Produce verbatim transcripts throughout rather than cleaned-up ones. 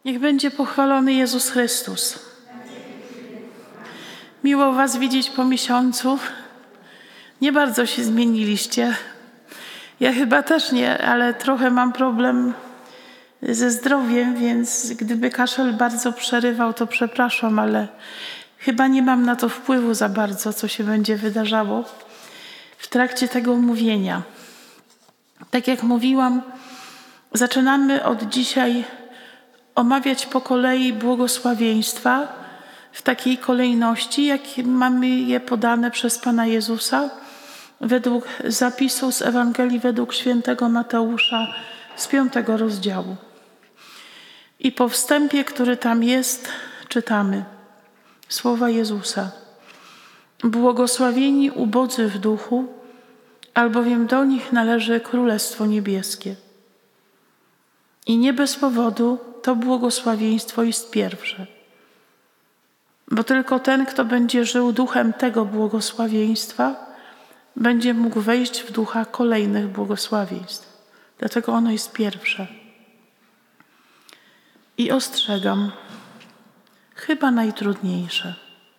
Niech będzie pochwalony Jezus Chrystus. Miło Was widzieć po miesiącu. Nie bardzo się zmieniliście. Ja chyba też nie, ale trochę mam problem ze zdrowiem, więc gdyby kaszel bardzo przerywał, to przepraszam, ale chyba nie mam na to wpływu za bardzo, co się będzie wydarzało w trakcie tego mówienia. Tak jak mówiłam, zaczynamy od dzisiaj omawiać po kolei błogosławieństwa w takiej kolejności, jak mamy je podane przez Pana Jezusa według zapisu z Ewangelii według świętego Mateusza z piątego rozdziału. I po wstępie, który tam jest, czytamy słowa Jezusa. Błogosławieni ubodzy w duchu, albowiem do nich należy Królestwo Niebieskie. I nie bez powodu to błogosławieństwo jest pierwsze. Bo tylko ten, kto będzie żył duchem tego błogosławieństwa, będzie mógł wejść w ducha kolejnych błogosławieństw. Dlatego ono jest pierwsze. I ostrzegam, chyba najtrudniejsze,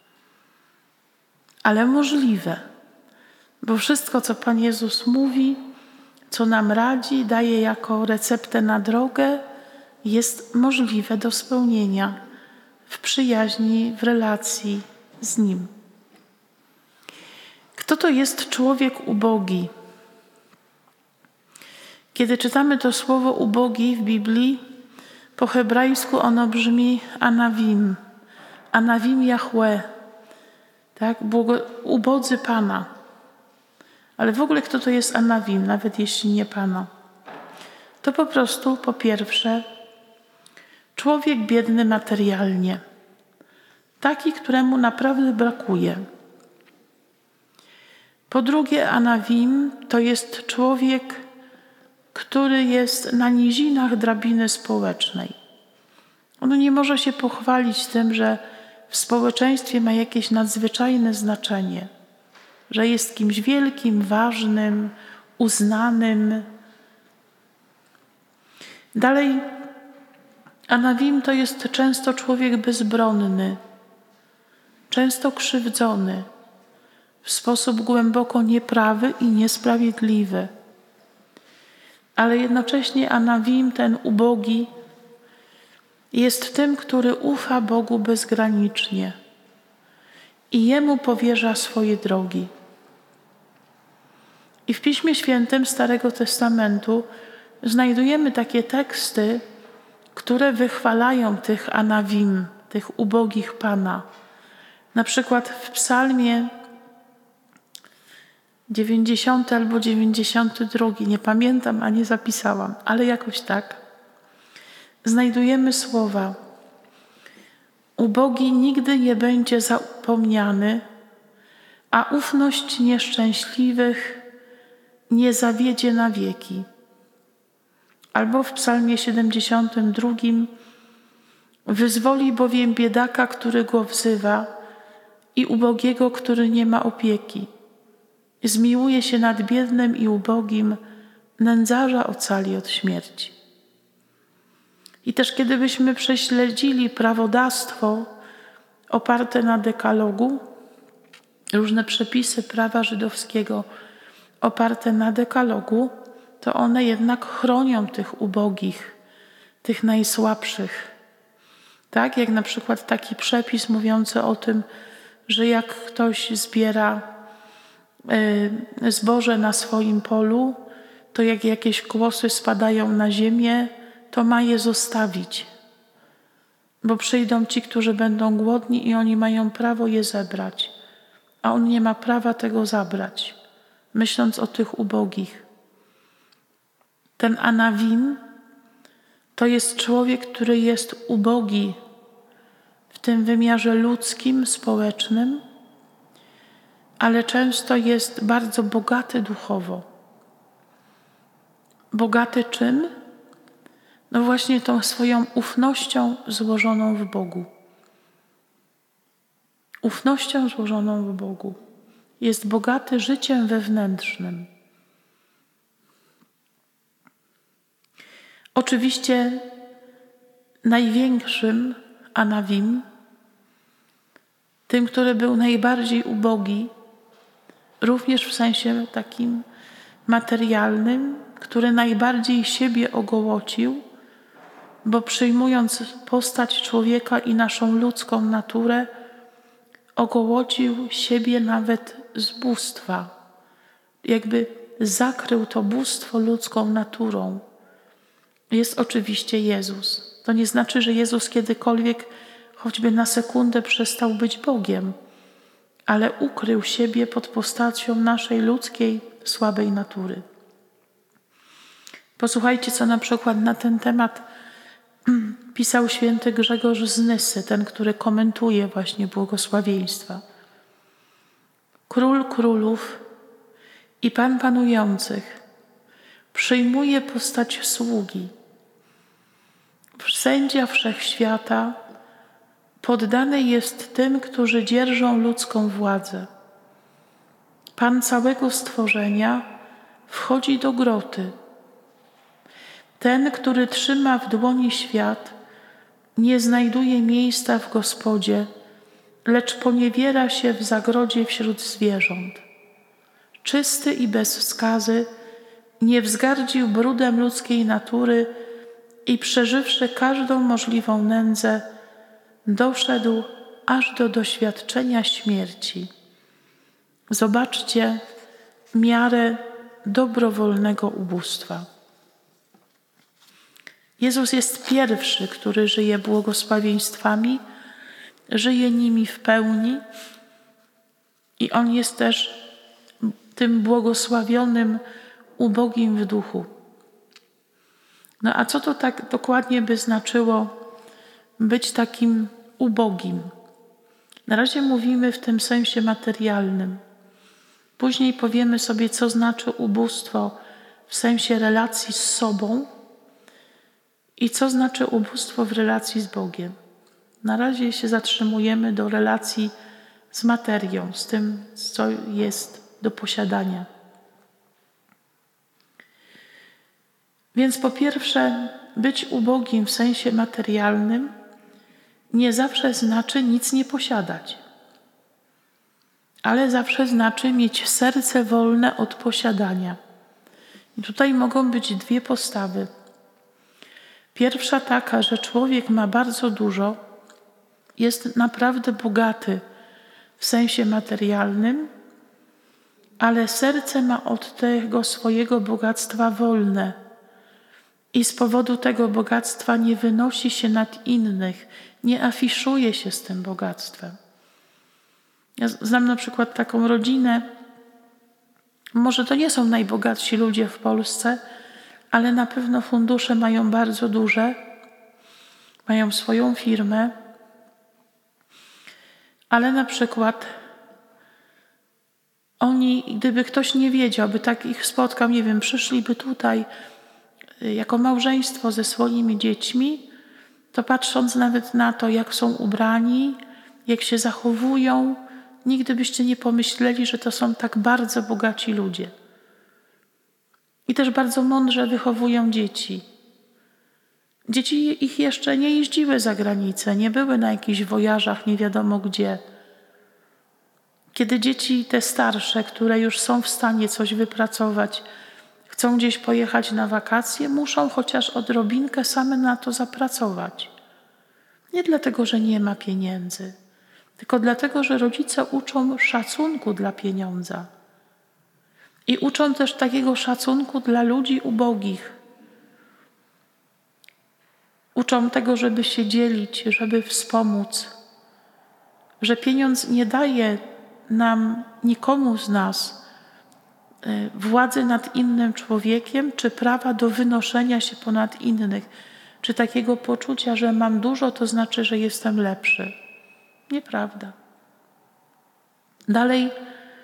ale możliwe, bo wszystko, co Pan Jezus mówi, co nam radzi, daje jako receptę na drogę, jest możliwe do spełnienia w przyjaźni, w relacji z Nim. Kto to jest człowiek ubogi? Kiedy czytamy to słowo ubogi w Biblii, po hebrajsku ono brzmi anawim, anawim Jahwe, tak? Błogo, ubodzy Pana. Ale w ogóle kto to jest anawim, nawet jeśli nie Pana? To po prostu, po pierwsze, człowiek biedny materialnie. Taki, któremu naprawdę brakuje. Po drugie, anawim to jest człowiek, który jest na nizinach drabiny społecznej. On nie może się pochwalić tym, że w społeczeństwie ma jakieś nadzwyczajne znaczenie, że jest kimś wielkim, ważnym, uznanym. Dalej, anawim to jest często człowiek bezbronny, często krzywdzony, w sposób głęboko nieprawy i niesprawiedliwy. Ale jednocześnie anawim, ten ubogi, jest tym, który ufa Bogu bezgranicznie i Jemu powierza swoje drogi. I w Piśmie Świętym Starego Testamentu znajdujemy takie teksty, które wychwalają tych anawim, tych ubogich Pana. Na przykład w Psalmie dziewięćdziesiątym albo dziewięćdziesiątym drugim, nie pamiętam, a nie zapisałam, ale jakoś tak, znajdujemy słowa: ubogi nigdy nie będzie zapomniany, a ufność nieszczęśliwych nie zawiedzie na wieki. Albo w Psalmie siedemdziesiątym drugim: wyzwoli bowiem biedaka, który go wzywa, i ubogiego, który nie ma opieki. Zmiłuje się nad biednym i ubogim, nędzarza ocali od śmierci. I też kiedybyśmy prześledzili prawodawstwo oparte na dekalogu, różne przepisy prawa żydowskiego oparte na dekalogu, to one jednak chronią tych ubogich, tych najsłabszych. Tak, jak na przykład taki przepis mówiący o tym, że jak ktoś zbiera y, zboże na swoim polu, to jak jakieś kłosy spadają na ziemię, to ma je zostawić. Bo przyjdą ci, którzy będą głodni i oni mają prawo je zebrać. A on nie ma prawa tego zabrać, myśląc o tych ubogich. Ten anawim to jest człowiek, który jest ubogi w tym wymiarze ludzkim, społecznym, ale często jest bardzo bogaty duchowo. Bogaty czym? No właśnie tą swoją ufnością złożoną w Bogu. Ufnością złożoną w Bogu. Jest bogaty życiem wewnętrznym. Oczywiście największym Anawim, tym, który był najbardziej ubogi, również w sensie takim materialnym, który najbardziej siebie ogołocił, bo przyjmując postać człowieka i naszą ludzką naturę, ogołocił siebie nawet z bóstwa. Jakby zakrył to bóstwo ludzką naturą. Jest oczywiście Jezus. To nie znaczy, że Jezus kiedykolwiek choćby na sekundę przestał być Bogiem, ale ukrył siebie pod postacią naszej ludzkiej, słabej natury. Posłuchajcie, co na przykład na ten temat pisał święty Grzegorz z Nysy, ten, który komentuje właśnie błogosławieństwa. Król królów i Pan panujących przyjmuje postać sługi. Sędzia wszechświata poddany jest tym, którzy dzierżą ludzką władzę. Pan całego stworzenia wchodzi do groty. Ten, który trzyma w dłoni świat, nie znajduje miejsca w gospodzie, lecz poniewiera się w zagrodzie wśród zwierząt. Czysty i bez skazy, nie wzgardził brudem ludzkiej natury i przeżywszy każdą możliwą nędzę, doszedł aż do doświadczenia śmierci. Zobaczcie miarę dobrowolnego ubóstwa. Jezus jest pierwszy, który żyje błogosławieństwami, żyje nimi w pełni i On jest też tym błogosławionym, ubogim w duchu. No a co to tak dokładnie by znaczyło być takim ubogim? Na razie mówimy w tym sensie materialnym. Później powiemy sobie, co znaczy ubóstwo w sensie relacji z sobą i co znaczy ubóstwo w relacji z Bogiem. Na razie się zatrzymujemy do relacji z materią, z tym, co jest do posiadania. Więc po pierwsze, być ubogim w sensie materialnym nie zawsze znaczy nic nie posiadać, ale zawsze znaczy mieć serce wolne od posiadania. I tutaj mogą być dwie postawy. Pierwsza taka, że człowiek ma bardzo dużo, jest naprawdę bogaty w sensie materialnym, ale serce ma od tego swojego bogactwa wolne i z powodu tego bogactwa nie wynosi się nad innych, nie afiszuje się z tym bogactwem. Ja znam na przykład taką rodzinę, może to nie są najbogatsi ludzie w Polsce, ale na pewno fundusze mają bardzo duże, mają swoją firmę, ale na przykład oni, gdyby ktoś nie wiedział, by tak ich spotkał, nie wiem, przyszliby tutaj jako małżeństwo ze swoimi dziećmi, to patrząc nawet na to, jak są ubrani, jak się zachowują, nigdy byście nie pomyśleli, że to są tak bardzo bogaci ludzie. I też bardzo mądrze wychowują dzieci. Dzieci ich jeszcze nie jeździły za granicę, nie były na jakichś wojażach nie wiadomo gdzie. Kiedy dzieci te starsze, które już są w stanie coś wypracować, chcą gdzieś pojechać na wakacje, muszą chociaż odrobinkę same na to zapracować. Nie dlatego, że nie ma pieniędzy, tylko dlatego, że rodzice uczą szacunku dla pieniądza. I uczą też takiego szacunku dla ludzi ubogich. Uczą tego, żeby się dzielić, żeby wspomóc. Że pieniądz nie daje nam, nikomu z nas, władzy nad innym człowiekiem, czy prawa do wynoszenia się ponad innych, czy takiego poczucia, że mam dużo, to znaczy, że jestem lepszy. Nieprawda. Dalej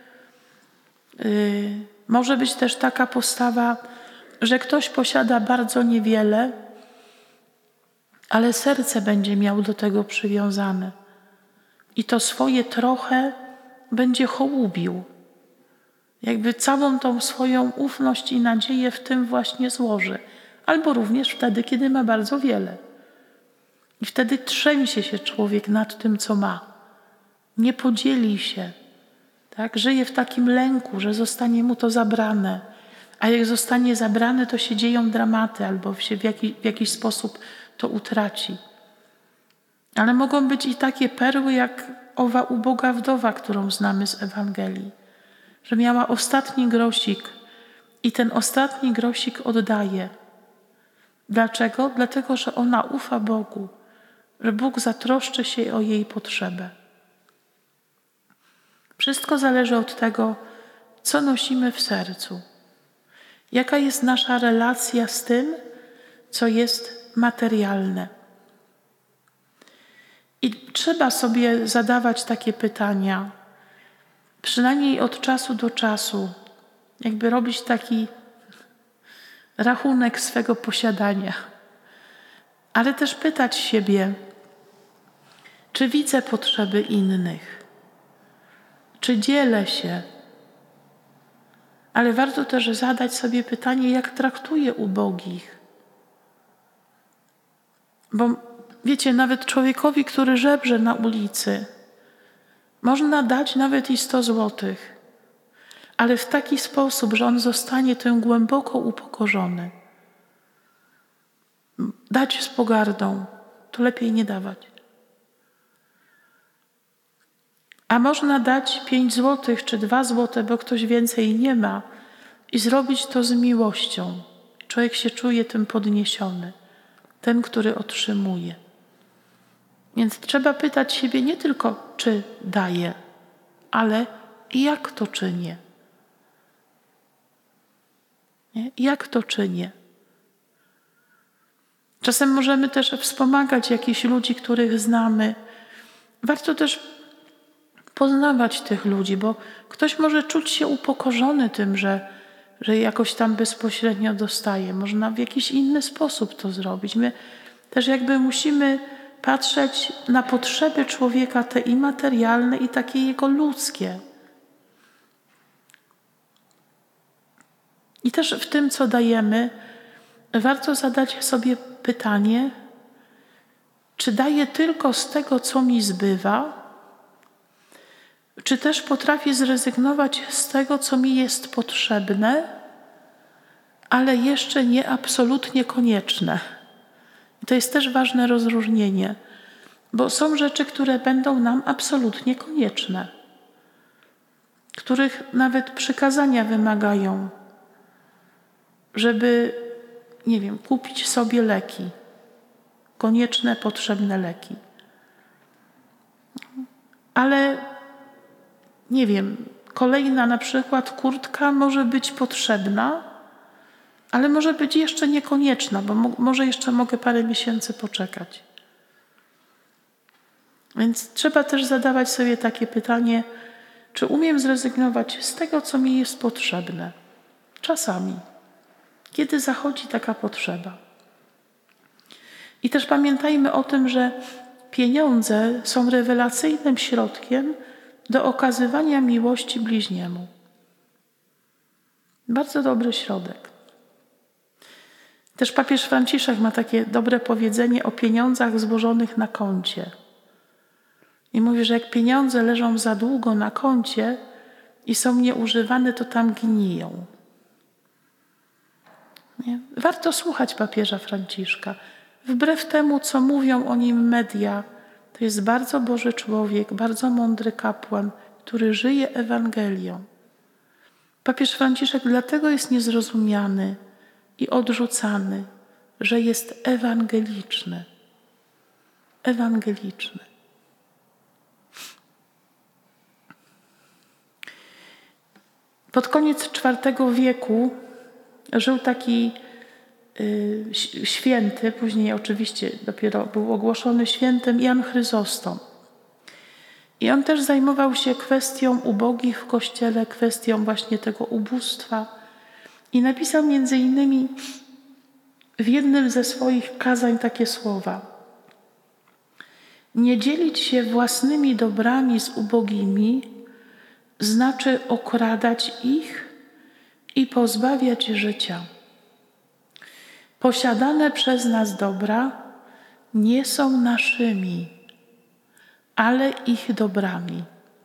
yy, może być też taka postawa, że ktoś posiada bardzo niewiele, ale serce będzie miał do tego przywiązane. I to swoje trochę będzie hołubił. Jakby całą tą swoją ufność i nadzieję w tym właśnie złoży. Albo również wtedy, kiedy ma bardzo wiele. I wtedy trzęsie się człowiek nad tym, co ma. Nie podzieli się. Tak? Żyje w takim lęku, że zostanie mu to zabrane. A jak zostanie zabrane, to się dzieją dramaty albo się w, jaki, w jakiś sposób to utraci. Ale mogą być i takie perły, jak owa uboga wdowa, którą znamy z Ewangelii. Że miała ostatni grosik i ten ostatni grosik oddaje. Dlaczego? Dlatego, że ona ufa Bogu, że Bóg zatroszczy się o jej potrzebę. Wszystko zależy od tego, co nosimy w sercu. Jaka jest nasza relacja z tym, co jest materialne. I trzeba sobie zadawać takie pytania, przynajmniej od czasu do czasu, jakby robić taki rachunek swego posiadania. Ale też pytać siebie, czy widzę potrzeby innych, czy dzielę się. Ale warto też zadać sobie pytanie, jak traktuję ubogich. Bo wiecie, nawet człowiekowi, który żebrze na ulicy, można dać nawet i sto złotych, ale w taki sposób, że on zostanie tym głęboko upokorzony. Dać z pogardą, to lepiej nie dawać. A można dać pięć złotych czy dwa złote, bo ktoś więcej nie ma i zrobić to z miłością. Człowiek się czuje tym podniesiony, ten, który otrzymuje. Więc trzeba pytać siebie nie tylko, czy daję, ale jak to czynię. Nie? Jak to czynię. Czasem możemy też wspomagać jakichś ludzi, których znamy. Warto też poznawać tych ludzi, bo ktoś może czuć się upokorzony tym, że, że jakoś tam bezpośrednio dostaje. Można w jakiś inny sposób to zrobić. My też jakby musimy patrzeć na potrzeby człowieka, te i materialne, i takie jego ludzkie. I też w tym, co dajemy, warto zadać sobie pytanie, czy daję tylko z tego, co mi zbywa, czy też potrafię zrezygnować z tego, co mi jest potrzebne, ale jeszcze nie absolutnie konieczne. I to jest też ważne rozróżnienie, bo są rzeczy, które będą nam absolutnie konieczne, których nawet przykazania wymagają, żeby, nie wiem, kupić sobie leki, konieczne, potrzebne leki. Ale nie wiem, kolejna na przykład kurtka może być potrzebna, ale może być jeszcze niekonieczna, bo mo- może jeszcze mogę parę miesięcy poczekać. Więc trzeba też zadawać sobie takie pytanie, czy umiem zrezygnować z tego, co mi jest potrzebne. Czasami, kiedy zachodzi taka potrzeba. I też pamiętajmy o tym, że pieniądze są rewelacyjnym środkiem do okazywania miłości bliźniemu. Bardzo dobry środek. Też papież Franciszek ma takie dobre powiedzenie o pieniądzach złożonych na koncie. I mówi, że jak pieniądze leżą za długo na koncie i są nieużywane, to tam gniją. Nie? Warto słuchać papieża Franciszka. Wbrew temu, co mówią o nim media, to jest bardzo Boży człowiek, bardzo mądry kapłan, który żyje Ewangelią. Papież Franciszek dlatego jest niezrozumiany i odrzucany, że jest ewangeliczny. Ewangeliczny. Pod koniec czwartego wieku żył taki y, święty, później oczywiście dopiero był ogłoszony świętym, Jan Chryzostom. I on też zajmował się kwestią ubogich w Kościele, kwestią właśnie tego ubóstwa. I napisał między innymi w jednym ze swoich kazań takie słowa. Nie dzielić się własnymi dobrami z ubogimi znaczy okradać ich i pozbawiać życia. Posiadane przez nas dobra nie są naszymi, ale ich dobrami.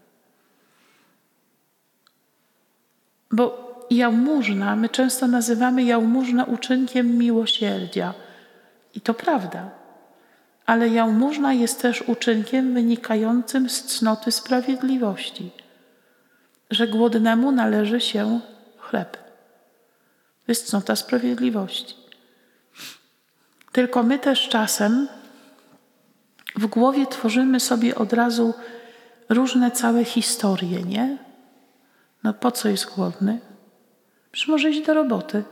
Bo jałmużna, my często nazywamy jałmużnę uczynkiem miłosierdzia. I to prawda. Ale jałmużna jest też uczynkiem wynikającym z cnoty sprawiedliwości, że głodnemu należy się chleb. To jest cnota sprawiedliwości. Tylko my też czasem w głowie tworzymy sobie od razu różne całe historie, nie? No po co jest głodny? Przecież może iść do roboty.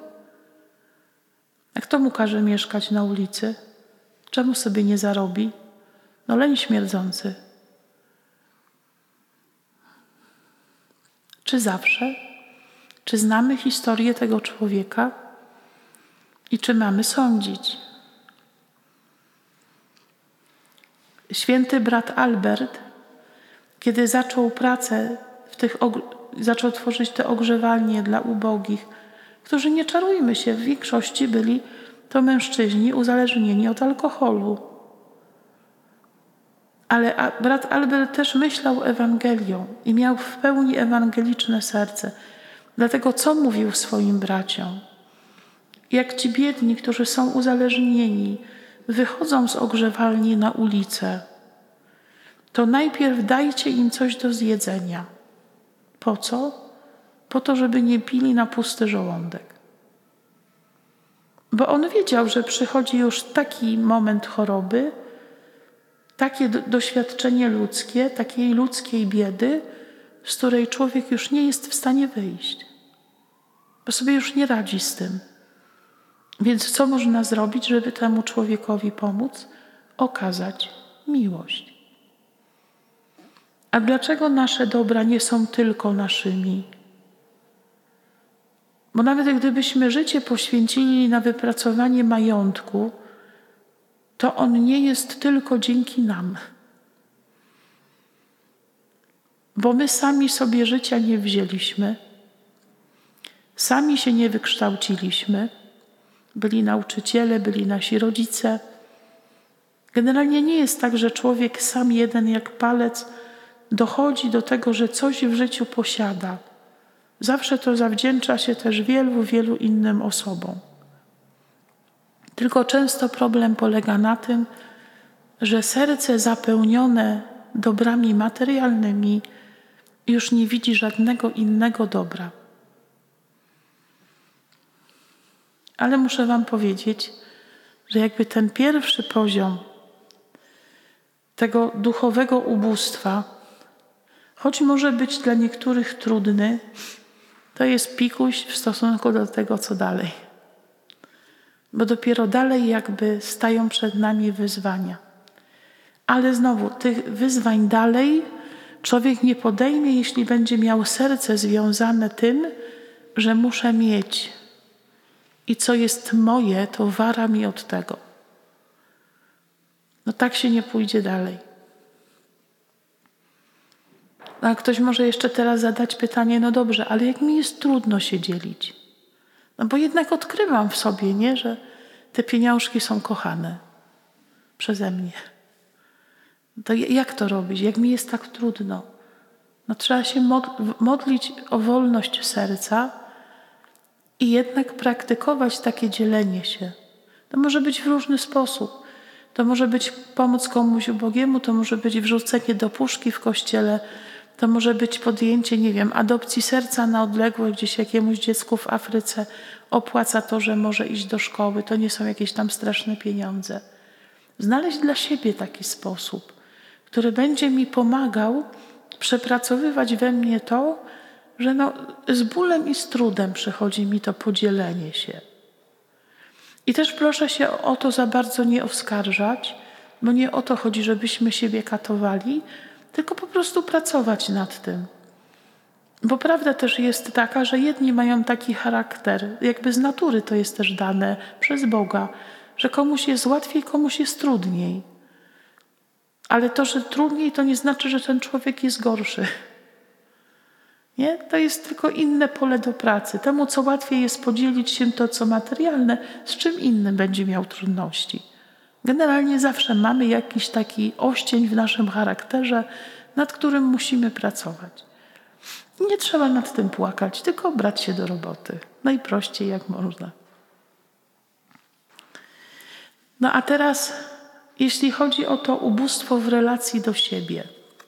A kto mu każe mieszkać na ulicy? Czemu sobie nie zarobi? No leń śmierdzący. Czy zawsze? Czy znamy historię tego człowieka? I czy mamy sądzić? Święty brat Albert, kiedy zaczął pracę w tych, zaczął tworzyć te ogrzewalnie dla ubogich, którzy, nie czarujmy się, w większości byli to mężczyźni uzależnieni od alkoholu. Ale brat Albert też myślał Ewangelią i miał w pełni ewangeliczne serce. Dlatego co mówił swoim braciom? Jak ci biedni, którzy są uzależnieni, wychodzą z ogrzewalni na ulicę, to najpierw dajcie im coś do zjedzenia. Po co? Po to, żeby nie pili na pusty żołądek. Bo on wiedział, że przychodzi już taki moment choroby, takie do, doświadczenie ludzkie, takiej ludzkiej biedy, z której człowiek już nie jest w stanie wyjść. Bo sobie już nie radzi z tym. Więc co można zrobić, żeby temu człowiekowi pomóc? Okazać miłość. A dlaczego nasze dobra nie są tylko naszymi? Bo nawet gdybyśmy życie poświęcili na wypracowanie majątku, to on nie jest tylko dzięki nam. Bo my sami sobie życia nie wzięliśmy, sami się nie wykształciliśmy, byli nauczyciele, byli nasi rodzice. Generalnie nie jest tak, że człowiek sam jeden jak palec dochodzi do tego, że coś w życiu posiada. Zawsze to zawdzięcza się też wielu, wielu innym osobom. Tylko często problem polega na tym, że serce zapełnione dobrami materialnymi już nie widzi żadnego innego dobra. Ale muszę wam powiedzieć, że jakby ten pierwszy poziom tego duchowego ubóstwa, choć może być dla niektórych trudny, to jest pikuś w stosunku do tego, co dalej. Bo dopiero dalej jakby stają przed nami wyzwania. Ale znowu, tych wyzwań dalej człowiek nie podejmie, jeśli będzie miał serce związane tym, że muszę mieć. I co jest moje, to wara mi od tego. No tak się nie pójdzie dalej. A ktoś może jeszcze teraz zadać pytanie, no dobrze, ale jak mi jest trudno się dzielić? No bo jednak odkrywam w sobie, nie, że te pieniążki są kochane przeze mnie. To jak to robić? Jak mi jest tak trudno? No trzeba się modlić o wolność serca i jednak praktykować takie dzielenie się. To może być w różny sposób. To może być pomoc komuś ubogiemu, to może być wrzucenie do puszki w kościele, to może być podjęcie, nie wiem, adopcji serca na odległość, gdzieś jakiemuś dziecku w Afryce opłaca to, że może iść do szkoły. To nie są jakieś tam straszne pieniądze. Znaleźć dla siebie taki sposób, który będzie mi pomagał przepracowywać we mnie to, że no, z bólem i z trudem przychodzi mi to podzielenie się. I też proszę się o to za bardzo nie oskarżać, bo nie o to chodzi, żebyśmy siebie katowali, tylko po prostu pracować nad tym. Bo prawda też jest taka, że jedni mają taki charakter, jakby z natury to jest też dane przez Boga, że komuś jest łatwiej, komuś jest trudniej. Ale to, że trudniej, to nie znaczy, że ten człowiek jest gorszy. Nie? To jest tylko inne pole do pracy. Temu, co łatwiej jest podzielić się to, co materialne, z czym innym będzie miał trudności. Generalnie zawsze mamy jakiś taki oścień w naszym charakterze, nad którym musimy pracować. Nie trzeba nad tym płakać, tylko brać się do roboty. Najprościej jak można. No a teraz, jeśli chodzi o to ubóstwo w relacji do siebie.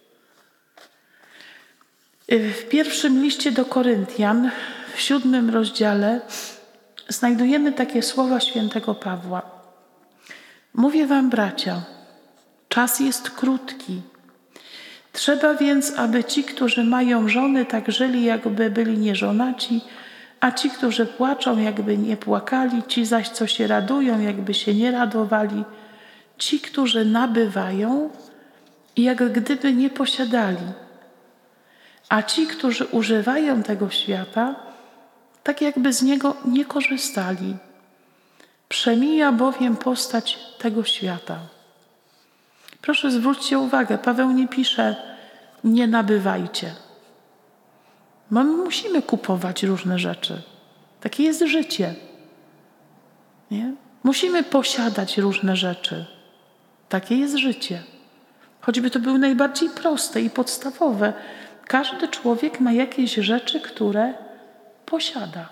W pierwszym liście do Koryntian, w siódmym rozdziale, znajdujemy takie słowa świętego Pawła. Mówię wam, bracia, czas jest krótki. Trzeba więc, aby ci, którzy mają żony, tak żyli, jakby byli nieżonaci, a ci, którzy płaczą, jakby nie płakali, ci zaś, co się radują, jakby się nie radowali, ci, którzy nabywają, jak gdyby nie posiadali, a ci, którzy używają tego świata, tak jakby z niego nie korzystali. Przemija bowiem postać tego świata. Proszę zwróćcie uwagę, Paweł nie pisze, nie nabywajcie. My musimy kupować różne rzeczy. Takie jest życie. Nie? Musimy posiadać różne rzeczy. Takie jest życie. Choćby to były najbardziej proste i podstawowe. Każdy człowiek ma jakieś rzeczy, które posiada.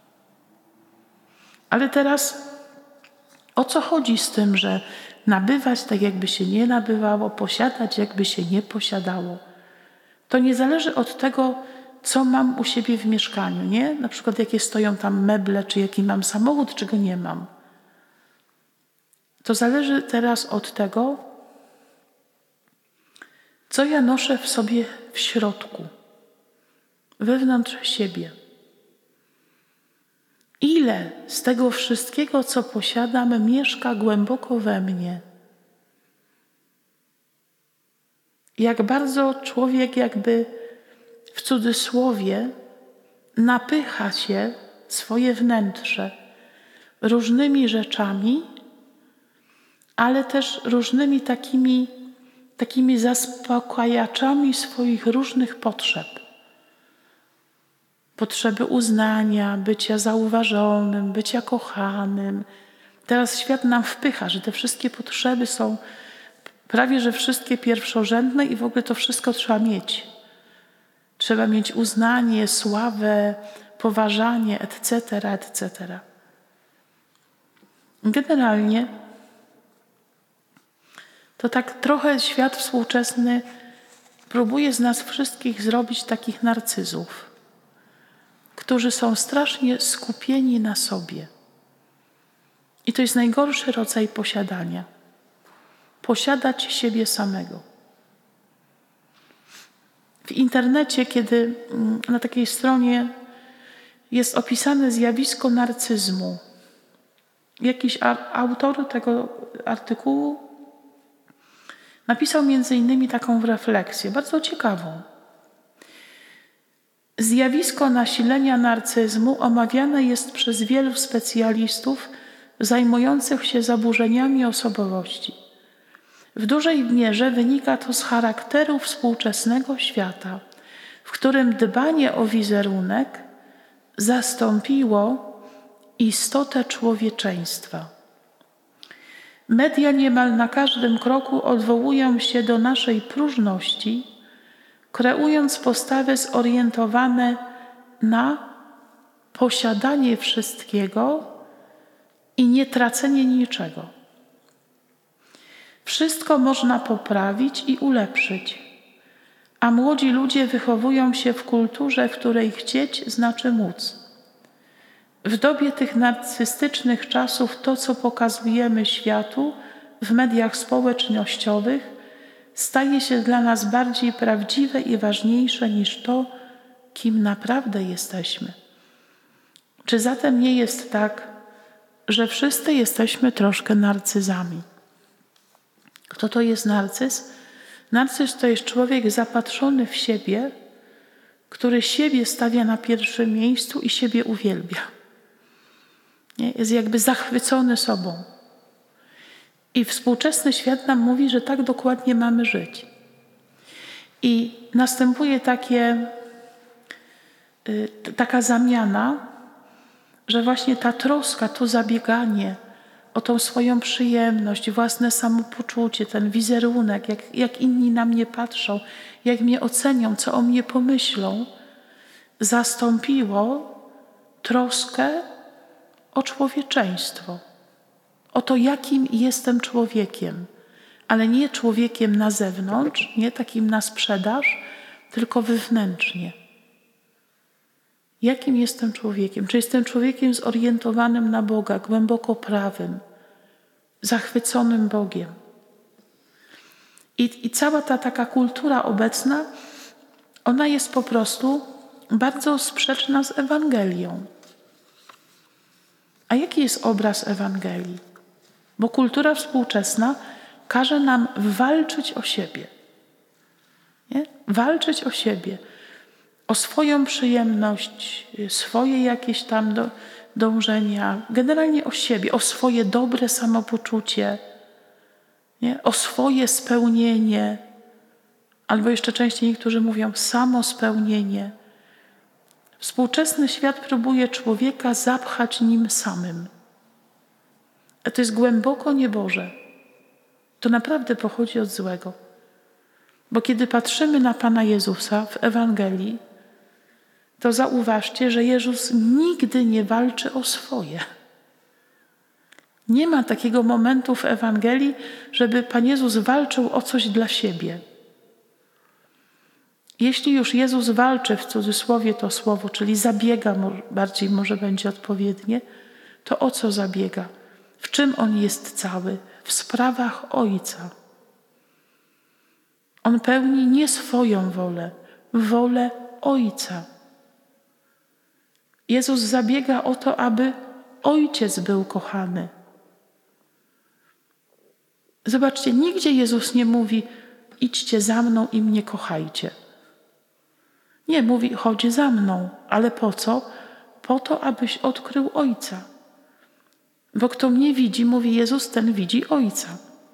Ale teraz o co chodzi z tym, że nabywać tak jakby się nie nabywało, posiadać jakby się nie posiadało? To nie zależy od tego, co mam u siebie w mieszkaniu, nie? Na przykład jakie stoją tam meble, czy jaki mam samochód, czy go nie mam. To zależy teraz od tego, co ja noszę w sobie w środku, wewnątrz siebie. Ile z tego wszystkiego, co posiadam, mieszka głęboko we mnie? Jak bardzo człowiek jakby w cudzysłowie napycha się swoje wnętrze różnymi rzeczami, ale też różnymi takimi, takimi zaspokajaczami swoich różnych potrzeb. Potrzeby uznania, bycia zauważonym, bycia kochanym. Teraz świat nam wpycha, że te wszystkie potrzeby są prawie że wszystkie pierwszorzędne i w ogóle to wszystko trzeba mieć. Trzeba mieć uznanie, sławę, poważanie, et cetera, et cetera. Generalnie to tak trochę świat współczesny próbuje z nas wszystkich zrobić takich narcyzów, którzy są strasznie skupieni na sobie. I to jest najgorszy rodzaj posiadania. Posiadać siebie samego. W internecie, kiedy na takiej stronie jest opisane zjawisko narcyzmu, jakiś autor tego artykułu napisał między innymi taką refleksję, bardzo ciekawą. Zjawisko nasilenia narcyzmu omawiane jest przez wielu specjalistów zajmujących się zaburzeniami osobowości. W dużej mierze wynika to z charakteru współczesnego świata, w którym dbanie o wizerunek zastąpiło istotę człowieczeństwa. Media niemal na każdym kroku odwołują się do naszej próżności, kreując postawy zorientowane na posiadanie wszystkiego i nie tracenie niczego. Wszystko można poprawić i ulepszyć, a młodzi ludzie wychowują się w kulturze, w której chcieć znaczy móc. W dobie tych narcystycznych czasów to, co pokazujemy światu w mediach społecznościowych, staje się dla nas bardziej prawdziwe i ważniejsze niż to, kim naprawdę jesteśmy. Czy zatem nie jest tak, że wszyscy jesteśmy troszkę narcyzami? Kto to jest narcyz? Narcyz to jest człowiek zapatrzony w siebie, który siebie stawia na pierwszym miejscu i siebie uwielbia. Nie? Jest jakby zachwycony sobą. I współczesny świat nam mówi, że tak dokładnie mamy żyć. I następuje takie, y, taka zamiana, że właśnie ta troska, to zabieganie o tą swoją przyjemność, własne samopoczucie, ten wizerunek, jak, jak inni na mnie patrzą, jak mnie ocenią, co o mnie pomyślą, zastąpiło troskę o człowieczeństwo, o to, jakim jestem człowiekiem, ale nie człowiekiem na zewnątrz, nie takim na sprzedaż, tylko wewnętrznie. Jakim jestem człowiekiem? Czy jestem człowiekiem zorientowanym na Boga, głęboko prawym, zachwyconym Bogiem? I, i cała ta taka kultura obecna, ona jest po prostu bardzo sprzeczna z Ewangelią. A jaki jest obraz Ewangelii? Bo kultura współczesna każe nam walczyć o siebie. Nie? Walczyć o siebie. O swoją przyjemność, swoje jakieś tam do, dążenia, generalnie o siebie, o swoje dobre samopoczucie, nie? O swoje spełnienie, albo jeszcze częściej niektórzy mówią samospełnienie. Współczesny świat próbuje człowieka zapchać nim samym. A to jest głęboko nieboże. To naprawdę pochodzi od złego. Bo kiedy patrzymy na Pana Jezusa w Ewangelii, to zauważcie, że Jezus nigdy nie walczy o swoje. Nie ma takiego momentu w Ewangelii, żeby Pan Jezus walczył o coś dla siebie. Jeśli już Jezus walczy, w cudzysłowie to słowo, czyli zabiega, bardziej może będzie odpowiednie, to o co zabiega? W czym On jest cały? W sprawach Ojca. On pełni nie swoją wolę, wolę Ojca. Jezus zabiega o to, aby Ojciec był kochany. Zobaczcie, nigdzie Jezus nie mówi: idźcie za mną i mnie kochajcie. Nie, mówi: chodź za mną. Ale po co? Po to, abyś odkrył Ojca. Bo kto mnie widzi, mówi Jezus, ten widzi Ojca.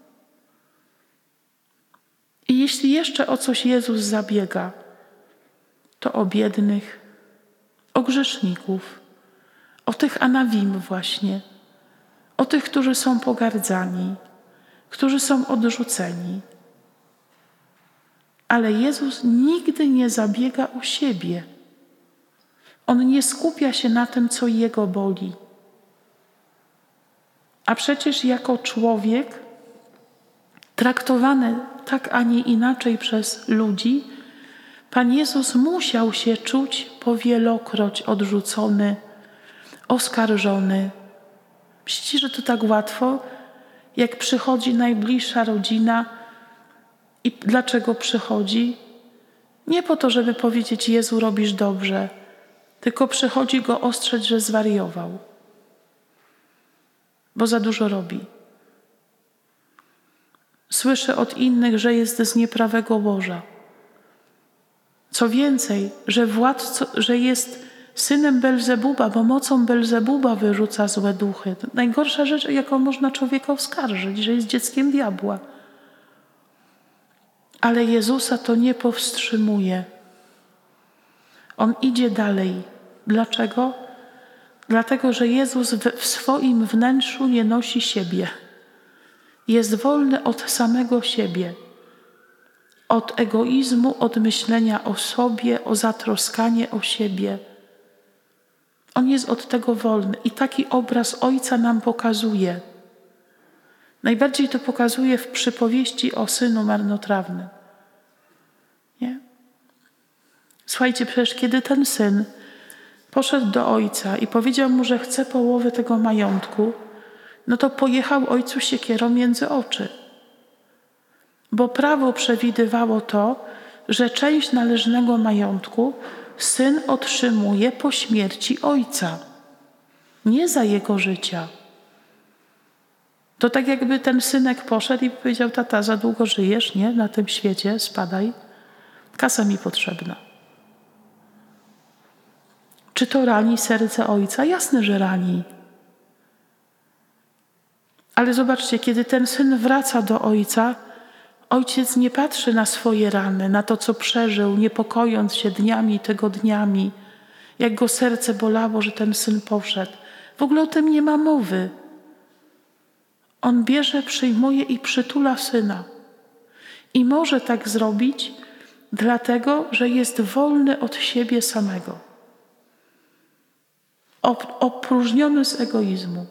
I jeśli jeszcze o coś Jezus zabiega, to o biednych, o grzeszników, o tych anawim właśnie, o tych, którzy są pogardzani, którzy są odrzuceni. Ale Jezus nigdy nie zabiega o siebie. On nie skupia się na tym, co Jego boli. A przecież jako człowiek traktowany tak, a nie inaczej przez ludzi, Pan Jezus musiał się czuć powielokroć odrzucony, oskarżony. Myślicie, że to tak łatwo, jak przychodzi najbliższa rodzina i dlaczego przychodzi? Nie po to, żeby powiedzieć: Jezu, robisz dobrze, tylko przychodzi go ostrzec, że zwariował, bo za dużo robi. Słyszy od innych, że jest z nieprawego łoża. Co więcej, że władco, że jest synem Belzebuba, bo mocą Belzebuba wyrzuca złe duchy. To najgorsza rzecz, jaką można człowieka oskarżyć, że jest dzieckiem diabła. Ale Jezusa to nie powstrzymuje. On idzie dalej. Dlaczego? Dlatego, że Jezus w, w swoim wnętrzu nie nosi siebie. Jest wolny od samego siebie. Od egoizmu, od myślenia o sobie, o zatroskanie o siebie. On jest od tego wolny. I taki obraz Ojca nam pokazuje. Najbardziej to pokazuje w przypowieści o synu marnotrawnym. Nie? Słuchajcie, przecież kiedy ten syn poszedł do ojca i powiedział mu, że chce połowę tego majątku, no to pojechał ojcu siekierą między oczy. Bo prawo przewidywało to, że część należnego majątku syn otrzymuje po śmierci ojca, nie za jego życia. To tak jakby ten synek poszedł i powiedział: tata, za długo żyjesz, nie? Na tym świecie, spadaj. Kasa mi potrzebna. Czy to rani serce ojca? Jasne, że rani. Ale zobaczcie, kiedy ten syn wraca do ojca, ojciec nie patrzy na swoje rany, na to, co przeżył, niepokojąc się dniami i tygodniami, jak go serce bolało, że ten syn poszedł. W ogóle o tym nie ma mowy. On bierze, przyjmuje i przytula Syna. I może tak zrobić, dlatego że jest wolny od siebie samego. Opróżniony z egoizmu.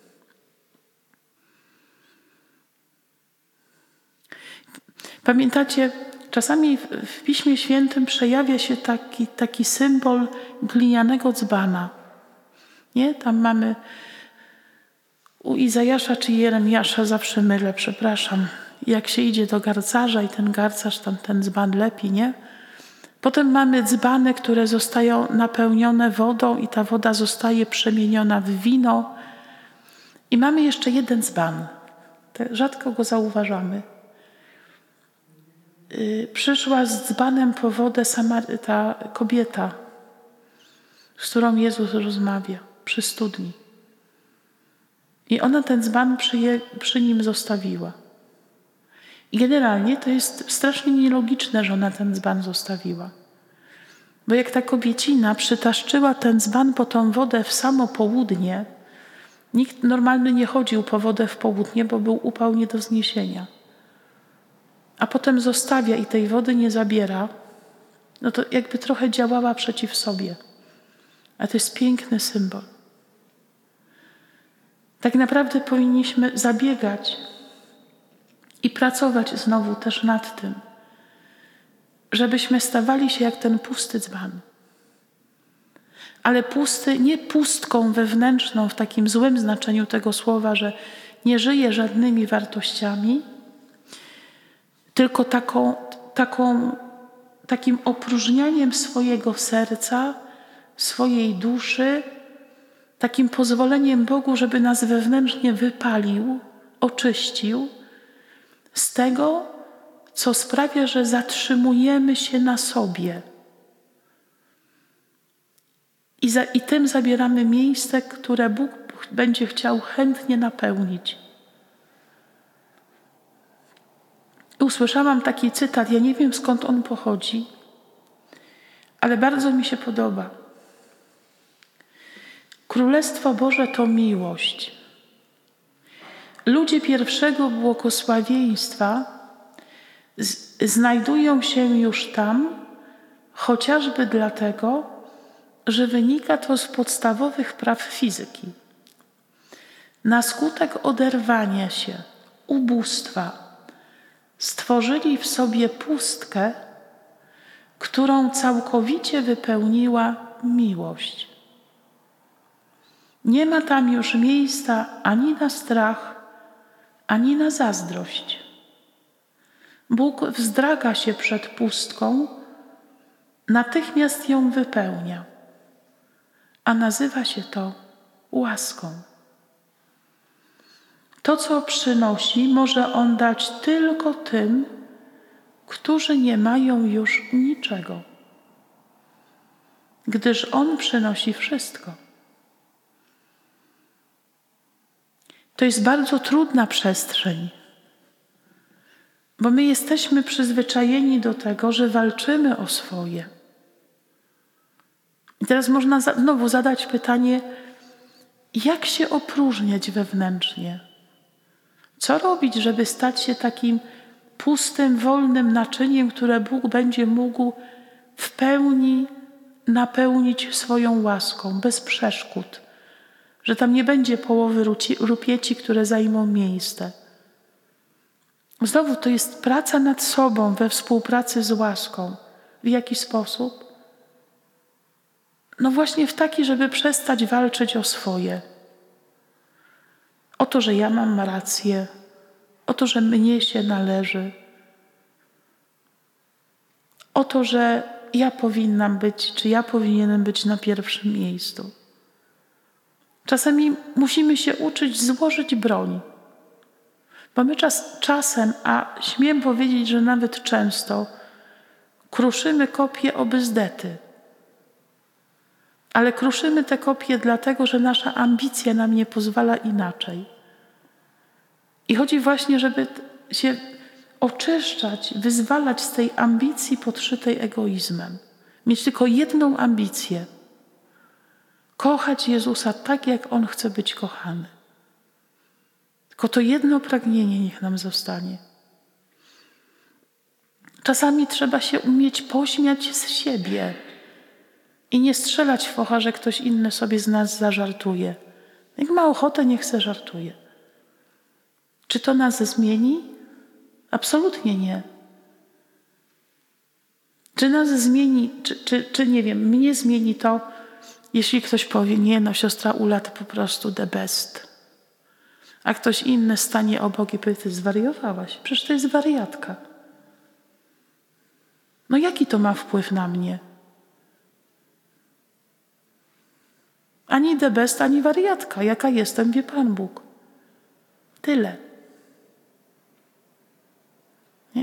Pamiętacie, czasami w, w Piśmie Świętym przejawia się taki, taki symbol glinianego dzbana. Nie? Tam mamy u Izajasza czy Jeremiasza, zawsze mylę, przepraszam. Jak się idzie do garcarza i ten garcarz tam ten dzban lepi, nie? Potem mamy dzbany, które zostają napełnione wodą i ta woda zostaje przemieniona w wino. I mamy jeszcze jeden dzban. Rzadko go zauważamy. Yy, przyszła z dzbanem po wodę Samary- ta kobieta, z którą Jezus rozmawia przy studni. I ona ten dzban przy, je, przy nim zostawiła. I generalnie to jest strasznie nielogiczne, że ona ten dzban zostawiła. Bo jak ta kobiecina przytaszczyła ten dzban po tą wodę w samo południe, nikt normalny nie chodził po wodę w południe, bo był upał nie do zniesienia. A potem zostawia i tej wody nie zabiera, no to jakby trochę działała przeciw sobie. A to jest piękny symbol. Tak naprawdę powinniśmy zabiegać i pracować znowu też nad tym, żebyśmy stawali się jak ten pusty dzban. Ale pusty nie pustką wewnętrzną w takim złym znaczeniu tego słowa, że nie żyje żadnymi wartościami, tylko taką, taką, takim opróżnianiem swojego serca, swojej duszy, takim pozwoleniem Bogu, żeby nas wewnętrznie wypalił, oczyścił z tego, co sprawia, że zatrzymujemy się na sobie. I, za, I tym zabieramy miejsce, które Bóg będzie chciał chętnie napełnić. I usłyszałam taki cytat, ja nie wiem skąd on pochodzi, ale bardzo mi się podoba. Królestwo Boże to miłość. Ludzie pierwszego błogosławieństwa z, znajdują się już tam, chociażby dlatego, że wynika to z podstawowych praw fizyki. Na skutek oderwania się, ubóstwa, stworzyli w sobie pustkę, którą całkowicie wypełniła miłość. Nie ma tam już miejsca ani na strach, ani na zazdrość. Bóg wzdraga się przed pustką, natychmiast ją wypełnia, a nazywa się to łaską. To, co przynosi, może On dać tylko tym, którzy nie mają już niczego, gdyż On przynosi wszystko. To jest bardzo trudna przestrzeń, bo my jesteśmy przyzwyczajeni do tego, że walczymy o swoje. I teraz można znowu zadać pytanie, jak się opróżniać wewnętrznie? Co robić, żeby stać się takim pustym, wolnym naczyniem, które Bóg będzie mógł w pełni napełnić swoją łaską, bez przeszkód? Że tam nie będzie połowy rupieci, które zajmą miejsce. Znowu to jest praca nad sobą we współpracy z łaską. W jaki sposób? No właśnie w taki, żeby przestać walczyć o swoje. O to, że ja mam rację, o to, że mnie się należy, o to, że ja powinnam być, czy ja powinienem być na pierwszym miejscu. Czasami musimy się uczyć złożyć broń. Bo my czas, czasem, a śmiem powiedzieć, że nawet często, kruszymy kopie o bezdety. Ale kruszymy te kopie dlatego, że nasza ambicja nam nie pozwala inaczej. I chodzi właśnie, żeby się oczyszczać, wyzwalać z tej ambicji podszytej egoizmem. Mieć tylko jedną ambicję. Kochać Jezusa tak, jak On chce być kochany. Tylko to jedno pragnienie niech nam zostanie. Czasami trzeba się umieć pośmiać z siebie i nie strzelać w focha, że ktoś inny sobie z nas zażartuje. Jak ma ochotę, niech se żartuje. Czy to nas zmieni? Absolutnie nie. Czy nas zmieni, czy, czy, czy nie wiem, mnie zmieni to, jeśli ktoś powie, nie no, siostra Ula to po prostu the best. A ktoś inny stanie obok i powie, ty zwariowałaś, przecież to jest wariatka. No jaki to ma wpływ na mnie? Ani the best, ani wariatka. Jaka jestem, wie Pan Bóg. Tyle. Nie?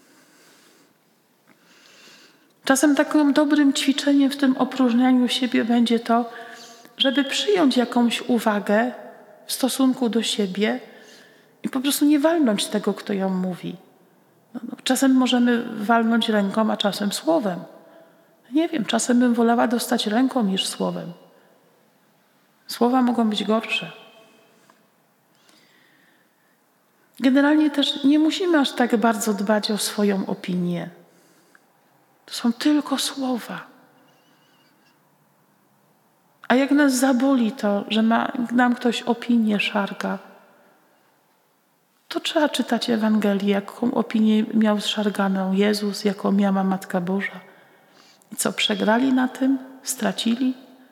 Czasem takim dobrym ćwiczeniem w tym opróżnianiu siebie będzie to, żeby przyjąć jakąś uwagę w stosunku do siebie i po prostu nie walnąć tego, kto ją mówi. No, no, czasem możemy walnąć ręką, a czasem słowem. Nie wiem, czasem bym wolała dostać ręką niż słowem. Słowa mogą być gorsze. Generalnie też nie musimy aż tak bardzo dbać o swoją opinię. To są tylko słowa. A jak nas zaboli to, że ma, nam ktoś opinię szarga, to trzeba czytać Ewangelię, jaką opinię miał zszarganą Jezus, jaką miała Matka Boża. I co, przegrali na tym? Stracili?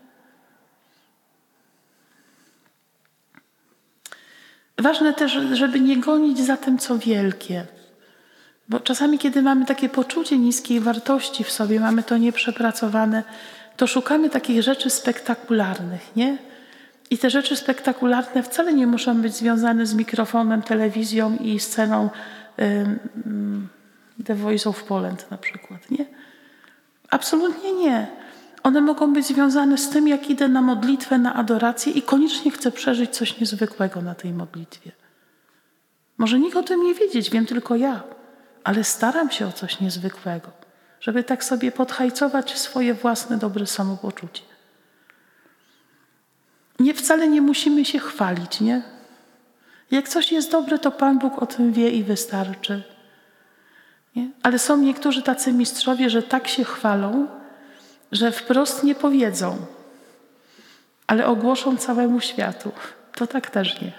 Ważne też, żeby nie gonić za tym, co wielkie. Bo czasami, kiedy mamy takie poczucie niskiej wartości w sobie, mamy to nieprzepracowane, to szukamy takich rzeczy spektakularnych, nie? I te rzeczy spektakularne wcale nie muszą być związane z mikrofonem, telewizją i sceną um, The Voice of Poland na przykład, nie? Absolutnie nie. One mogą być związane z tym, jak idę na modlitwę, na adorację i koniecznie chcę przeżyć coś niezwykłego na tej modlitwie. Może nikt o tym nie wiedzieć, wiem tylko ja, ale staram się o coś niezwykłego, żeby tak sobie podhajcować swoje własne dobre samopoczucie. Nie, wcale nie musimy się chwalić, nie? Jak coś jest dobre, to Pan Bóg o tym wie i wystarczy. Nie? Ale są niektórzy tacy mistrzowie, że tak się chwalą, że wprost nie powiedzą, ale ogłoszą całemu światu. To tak też nie.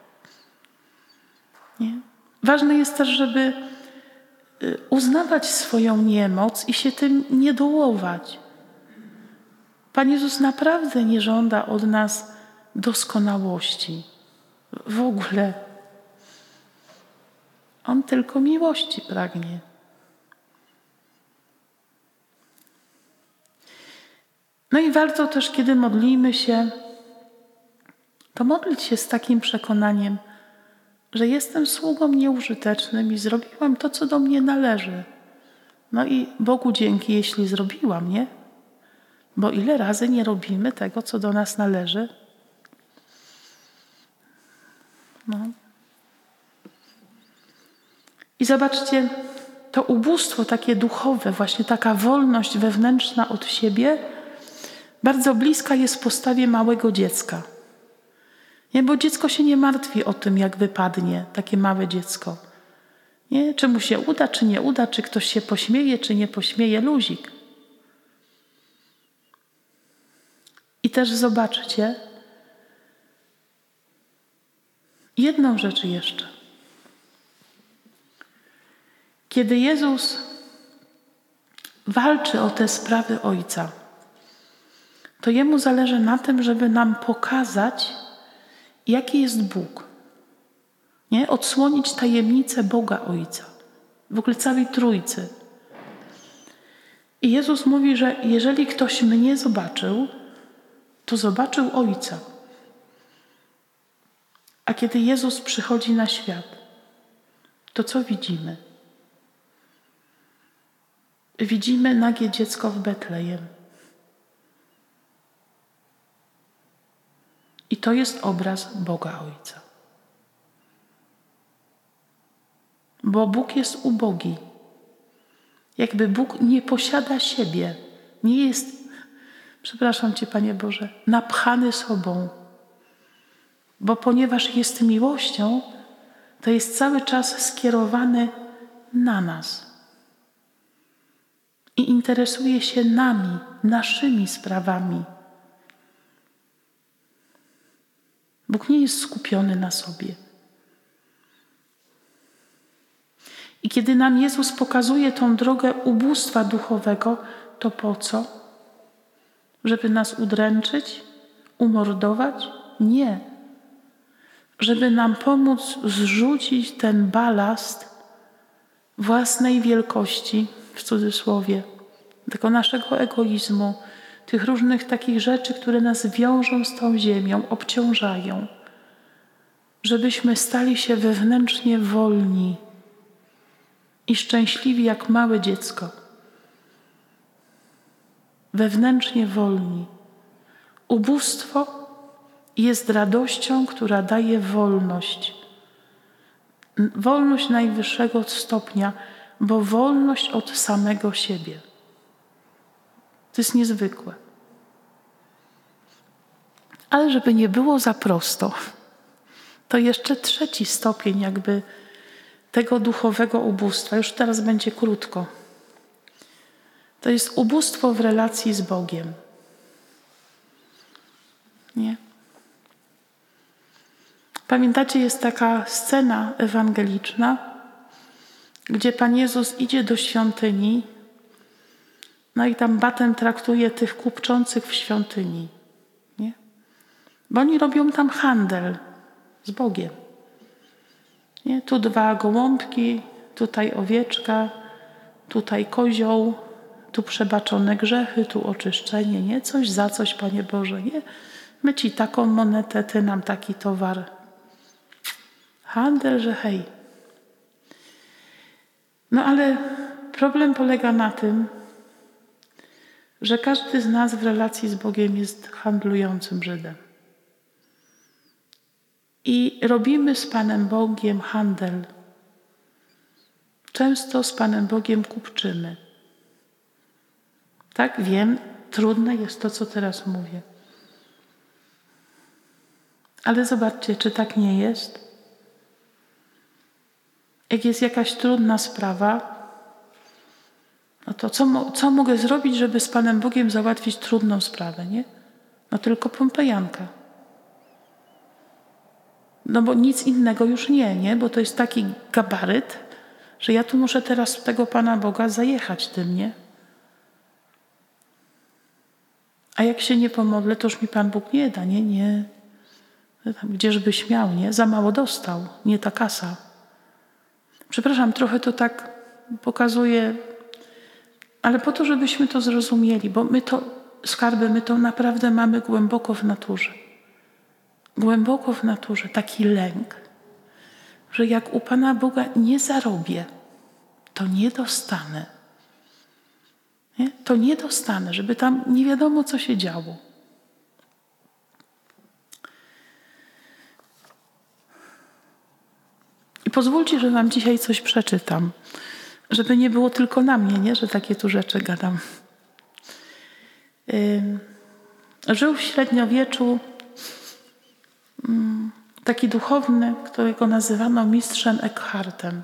nie? Ważne jest też, żeby uznawać swoją niemoc i się tym nie dołować. Pan Jezus naprawdę nie żąda od nas doskonałości. W ogóle. On tylko miłości pragnie. No i warto też, kiedy modlimy się, to modlić się z takim przekonaniem, że jestem sługą nieużytecznym i zrobiłam to, co do mnie należy. No i Bogu dzięki, jeśli zrobiłam, nie? Bo ile razy nie robimy tego, co do nas należy? No. I zobaczcie, to ubóstwo takie duchowe, właśnie taka wolność wewnętrzna od siebie, bardzo bliska jest postawie małego dziecka. Nie, bo dziecko się nie martwi o tym, jak wypadnie, takie małe dziecko. Nie, czy mu się uda, czy nie uda, czy ktoś się pośmieje, czy nie pośmieje, luzik. I też zobaczcie jedną rzecz jeszcze. Kiedy Jezus walczy o te sprawy Ojca, to Jemu zależy na tym, żeby nam pokazać, jaki jest Bóg. Nie? Odsłonić tajemnicę Boga Ojca. W ogóle całej Trójcy. I Jezus mówi, że jeżeli ktoś mnie zobaczył, to zobaczył Ojca. A kiedy Jezus przychodzi na świat, to co widzimy? Widzimy nagie dziecko w Betlejem. I to jest obraz Boga Ojca. Bo Bóg jest ubogi. Jakby Bóg nie posiada siebie. Nie jest, przepraszam Cię, Panie Boże, napchany sobą. Bo ponieważ jest miłością, to jest cały czas skierowany na nas. I interesuje się nami, naszymi sprawami. Bóg nie jest skupiony na sobie. I kiedy nam Jezus pokazuje tą drogę ubóstwa duchowego, to po co? Żeby nas udręczyć? Umordować? Nie. Żeby nam pomóc zrzucić ten balast własnej wielkości, w cudzysłowie, tego naszego egoizmu, tych różnych takich rzeczy, które nas wiążą z tą ziemią, obciążają. Żebyśmy stali się wewnętrznie wolni i szczęśliwi jak małe dziecko. Wewnętrznie wolni. Ubóstwo jest radością, która daje wolność. Wolność najwyższego stopnia, bo wolność od samego siebie. To jest niezwykłe. Ale żeby nie było za prosto, to jeszcze trzeci stopień jakby tego duchowego ubóstwa. Już teraz będzie krótko. To jest ubóstwo w relacji z Bogiem. Nie? Pamiętacie, jest taka scena ewangeliczna, gdzie Pan Jezus idzie do świątyni, no i tam batem traktuje tych kupczących w świątyni. Nie? Bo oni robią tam handel z Bogiem. Nie? Tu dwa gołąbki, tutaj owieczka, tutaj kozioł, tu przebaczone grzechy, tu oczyszczenie, nie? Coś za coś, Panie Boże, nie? My Ci taką monetę, Ty nam taki towar. Handel, że hej. No ale problem polega na tym, że każdy z nas w relacji z Bogiem jest handlującym Żydem. I robimy z Panem Bogiem handel. Często z Panem Bogiem kupczymy. Tak, wiem, trudne jest to, co teraz mówię. Ale zobaczcie, czy tak nie jest? Jak jest jakaś trudna sprawa, no to co, co mogę zrobić, żeby z Panem Bogiem załatwić trudną sprawę, nie? No tylko pompejanka. No bo nic innego już nie, nie? Bo to jest taki gabaryt, że ja tu muszę teraz tego Pana Boga zajechać tym, nie? A jak się nie pomodlę, to już mi Pan Bóg nie da, nie? Nie. Gdzieżbyś miał, nie? Za mało dostał, nie ta kasa. Przepraszam, trochę to tak pokazuje, ale po to, żebyśmy to zrozumieli, bo my to, skarby, my to naprawdę mamy głęboko w naturze. Głęboko w naturze taki lęk, że jak u Pana Boga nie zarobię, to nie dostanę. Nie? To nie dostanę, żeby tam nie wiadomo, co się działo. I pozwólcie, że wam dzisiaj coś przeczytam, żeby nie było tylko na mnie, nie? Że takie tu rzeczy gadam. Yy, żył w średniowieczu yy, taki duchowny, którego nazywano mistrzem Eckhartem.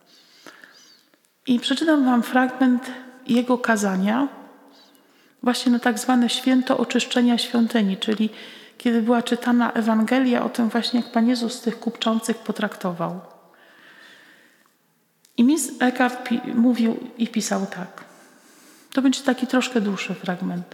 I przeczytam wam fragment jego kazania właśnie na tak zwane święto oczyszczenia świątyni, czyli kiedy była czytana Ewangelia o tym właśnie, jak Pan Jezus tych kupczących potraktował. I mistrz Eckhart pi- mówił i pisał tak. To będzie taki troszkę dłuższy fragment.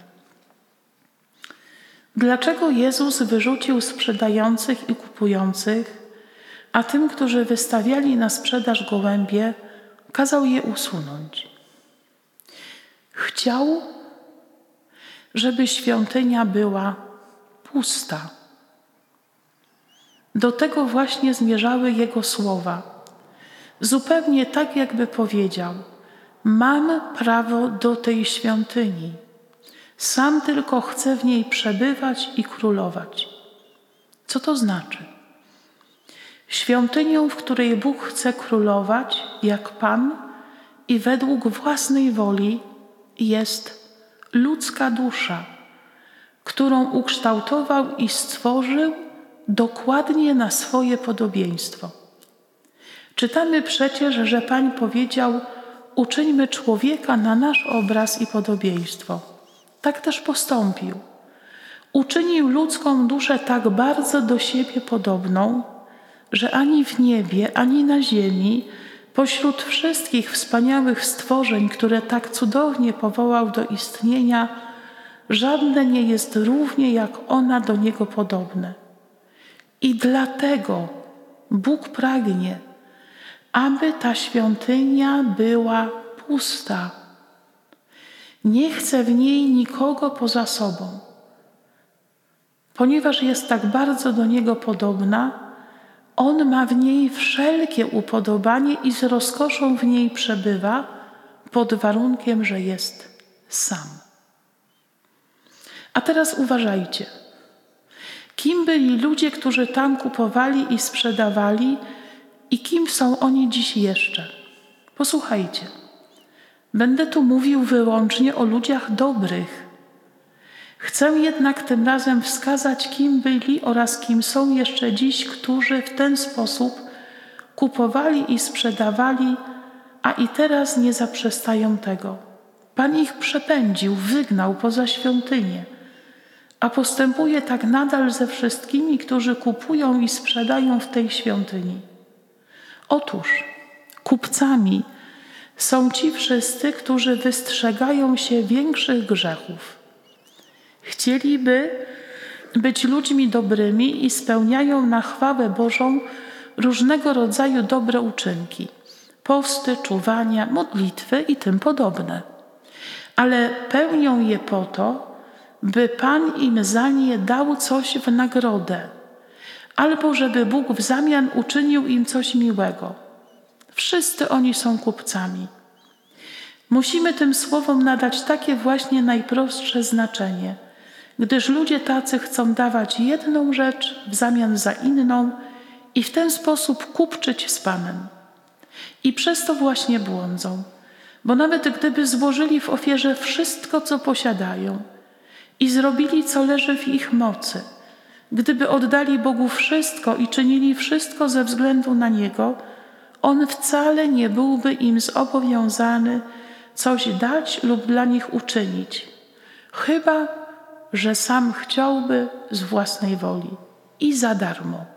Dlaczego Jezus wyrzucił sprzedających i kupujących, a tym, którzy wystawiali na sprzedaż gołębie, kazał je usunąć? Chciał, żeby świątynia była pusta. Do tego właśnie zmierzały Jego słowa. Zupełnie tak, jakby powiedział: mam prawo do tej świątyni. Sam tylko chcę w niej przebywać i królować. Co to znaczy? Świątynią, w której Bóg chce królować jak Pan i według własnej woli, jest ludzka dusza, którą ukształtował i stworzył dokładnie na swoje podobieństwo. Czytamy przecież, że Pan powiedział: uczyńmy człowieka na nasz obraz i podobieństwo. Tak też postąpił. Uczynił ludzką duszę tak bardzo do siebie podobną, że ani w niebie, ani na ziemi, pośród wszystkich wspaniałych stworzeń, które tak cudownie powołał do istnienia, żadne nie jest równie jak ona do Niego podobne. I dlatego Bóg pragnie, aby ta świątynia była pusta. Nie chce w niej nikogo poza sobą. Ponieważ jest tak bardzo do Niego podobna, On ma w niej wszelkie upodobanie i z rozkoszą w niej przebywa, pod warunkiem, że jest sam. A teraz uważajcie. Kim byli ludzie, którzy tam kupowali i sprzedawali, i kim są oni dziś jeszcze? Posłuchajcie. Będę tu mówił wyłącznie o ludziach dobrych. Chcę jednak tym razem wskazać, kim byli oraz kim są jeszcze dziś, którzy w ten sposób kupowali i sprzedawali, a i teraz nie zaprzestają tego. Pan ich przepędził, wygnał poza świątynię, a postępuje tak nadal ze wszystkimi, którzy kupują i sprzedają w tej świątyni. Otóż kupcami są ci wszyscy, którzy wystrzegają się większych grzechów. Chcieliby być ludźmi dobrymi i spełniają na chwałę Bożą różnego rodzaju dobre uczynki, posty, czuwania, modlitwy i tym podobne. Ale pełnią je po to, by Pan im za nie dał coś w nagrodę, albo żeby Bóg w zamian uczynił im coś miłego. Wszyscy oni są kupcami. Musimy tym słowom nadać takie właśnie najprostsze znaczenie, gdyż ludzie tacy chcą dawać jedną rzecz w zamian za inną i w ten sposób kupczyć z Panem. I przez to właśnie błądzą, bo nawet gdyby złożyli w ofierze wszystko, co posiadają i zrobili, co leży w ich mocy, gdyby oddali Bogu wszystko i czynili wszystko ze względu na Niego, On wcale nie byłby im zobowiązany coś dać lub dla nich uczynić, chyba że sam chciałby z własnej woli i za darmo.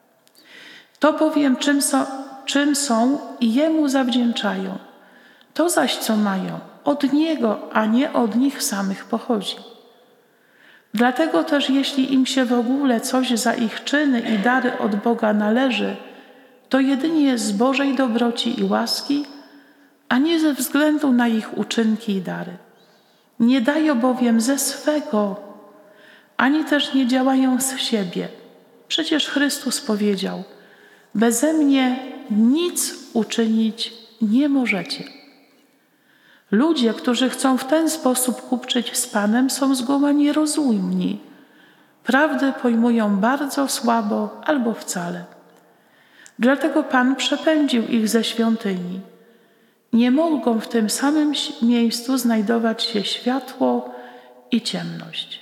To bowiem czym są, czym są i Jemu zawdzięczają. To zaś, co mają, od Niego, a nie od nich samych pochodzi. Dlatego też, jeśli im się w ogóle coś za ich czyny i dary od Boga należy, to jedynie z Bożej dobroci i łaski, a nie ze względu na ich uczynki i dary. Nie dają bowiem ze swego, ani też nie działają z siebie. Przecież Chrystus powiedział: beze mnie nic uczynić nie możecie. Ludzie, którzy chcą w ten sposób kupczyć z Panem, są zgoła nierozumni. Prawdę pojmują bardzo słabo albo wcale. Dlatego Pan przepędził ich ze świątyni. Nie mogą w tym samym miejscu znajdować się światło i ciemność.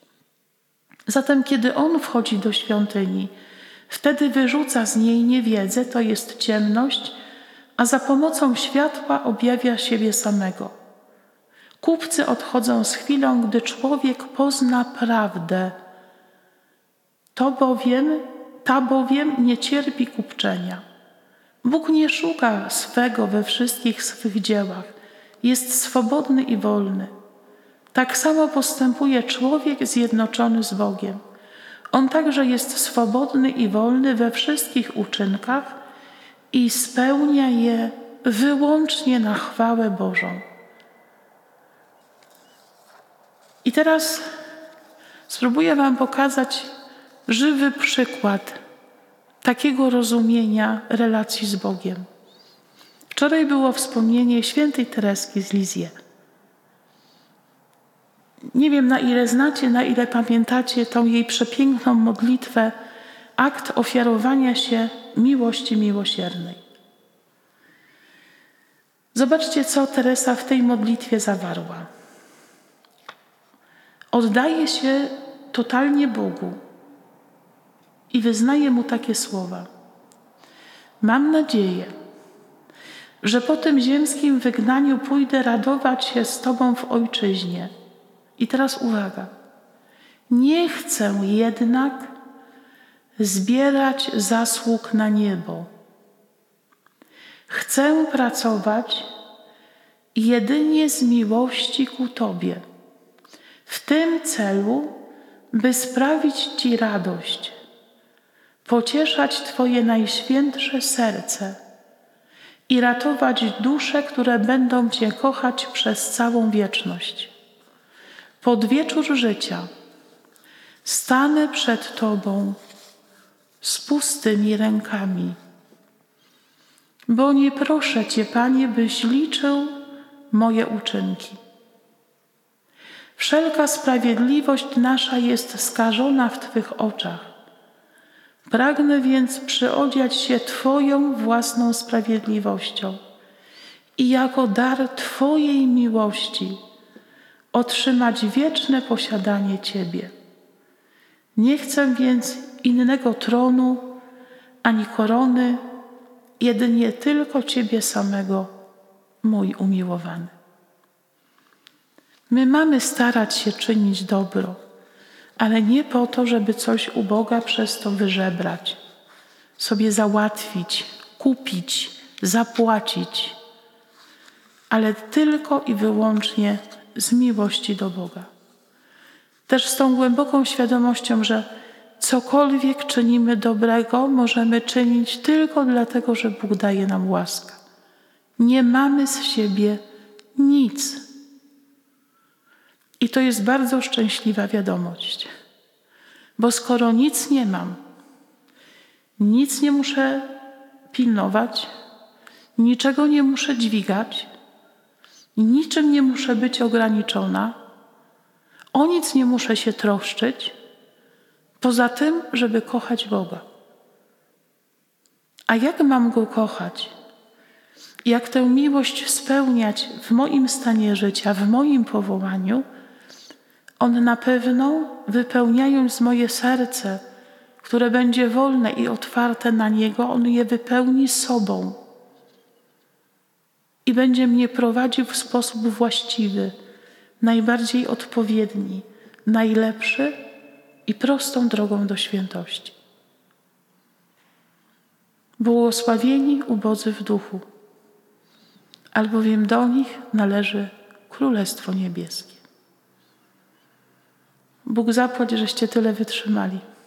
Zatem kiedy On wchodzi do świątyni, wtedy wyrzuca z niej niewiedzę, to jest ciemność, a za pomocą światła objawia siebie samego. Kupcy odchodzą z chwilą, gdy człowiek pozna prawdę. To bowiem, ta bowiem nie cierpi kupczenia. Bóg nie szuka swego we wszystkich swych dziełach. Jest swobodny i wolny. Tak samo postępuje człowiek zjednoczony z Bogiem. On także jest swobodny i wolny we wszystkich uczynkach i spełnia je wyłącznie na chwałę Bożą. I teraz spróbuję wam pokazać żywy przykład takiego rozumienia relacji z Bogiem. Wczoraj było wspomnienie świętej Tereski z Lisieux. Nie wiem, na ile znacie, na ile pamiętacie tą jej przepiękną modlitwę, akt ofiarowania się miłości miłosiernej. Zobaczcie, co Teresa w tej modlitwie zawarła. Oddaje się totalnie Bogu. i wyznaje mu takie słowa: mam nadzieję, że po tym ziemskim wygnaniu pójdę radować się z Tobą w ojczyźnie. I teraz uwaga. Nie chcę jednak zbierać zasług na niebo. Chcę pracować jedynie z miłości ku Tobie, w tym celu, by sprawić Ci radość, pocieszać Twoje najświętsze serce i ratować dusze, które będą Cię kochać przez całą wieczność. Pod wieczór życia stanę przed Tobą z pustymi rękami, bo nie proszę Cię, Panie, byś liczył moje uczynki. Wszelka sprawiedliwość nasza jest skażona w Twych oczach. Pragnę więc przyodziać się Twoją własną sprawiedliwością i jako dar Twojej miłości otrzymać wieczne posiadanie Ciebie. Nie chcę więc innego tronu ani korony, jedynie tylko Ciebie samego, mój umiłowany. My mamy starać się czynić dobro, ale nie po to, żeby coś u Boga przez to wyżebrać, sobie załatwić, kupić, zapłacić, ale tylko i wyłącznie z miłości do Boga. Też z tą głęboką świadomością, że cokolwiek czynimy dobrego, możemy czynić tylko dlatego, że Bóg daje nam łaskę. Nie mamy z siebie nic. I to jest bardzo szczęśliwa wiadomość, bo skoro nic nie mam, nic nie muszę pilnować, niczego nie muszę dźwigać, niczym nie muszę być ograniczona, o nic nie muszę się troszczyć, poza tym, żeby kochać Boga. A jak mam Go kochać? Jak tę miłość spełniać w moim stanie życia, w moim powołaniu? On na pewno, wypełniając moje serce, które będzie wolne i otwarte na Niego, On je wypełni sobą i będzie mnie prowadził w sposób właściwy, najbardziej odpowiedni, najlepszy i prostą drogą do świętości. Błogosławieni ubodzy w duchu, albowiem do nich należy Królestwo Niebieskie. Bóg zapłać, żeście tyle wytrzymali.